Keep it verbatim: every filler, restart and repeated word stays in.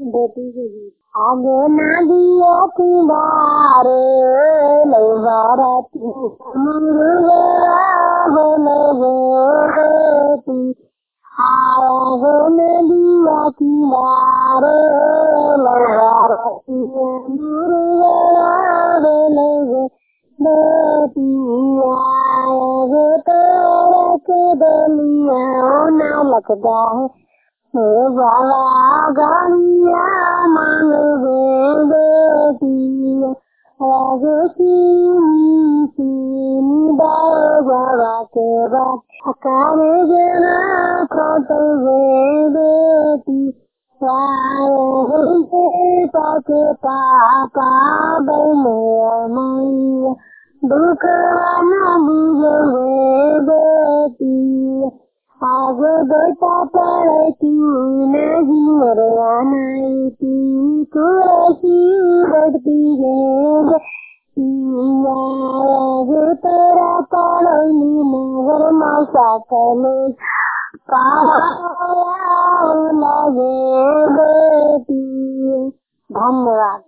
बेटी के गीत। आगे ना दिया किनारे लौराती मुर्गा बोले बेटी आगे न दिया किनारे लौराती मुर्गा बोले बेटी आगे तोरा के बलिया ना लगता है बाबा गलिया मांग बेटी आगे सीनी सीनी बाबा के बाद अकारे जना खोटल बेटी आगे पाके पापा बने मैया दुख न बुझे बेटी आगे बेटा पड़े की नहीं मरवाना की कुछ बढ़ती है आगे तेरा पड़ोली नगर मौसा कले पाया लगे बेटी। धन्यवाद।